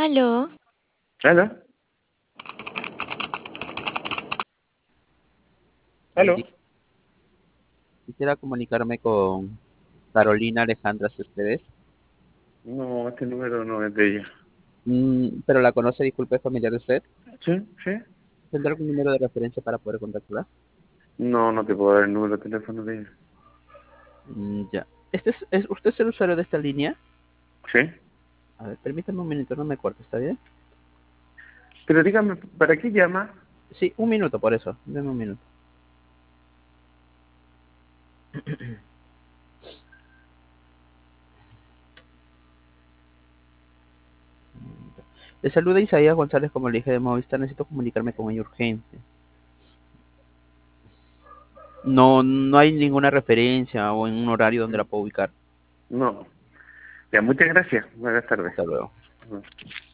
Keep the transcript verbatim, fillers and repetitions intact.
Aló, ¿Aló? Eh, ¿Aló? di- quisiera comunicarme con Carolina Alejandra Céspedes, No, este número no es de ella. Mm, pero la conoce, disculpe, ¿es familiar de usted? ¿Sí? ¿Sí? ¿Tendrá algún número de referencia para poder contactarla? No, no te puedo dar el número de teléfono de ella. Mm, ya. Este es, es- ¿Usted es el usuario de esta línea? ¿Sí? A ver, permítame un minuto, no me corte, ¿está bien? Pero dígame, ¿para qué llama? Sí, un minuto por eso, deme un minuto. Le saluda Isaías González, como le dije de Movistar, necesito comunicarme con ella urgente. No, no hay ninguna referencia o en un horario donde la puedo ubicar. No. Ya, muchas gracias. Buenas tardes. Hasta luego. Ujú.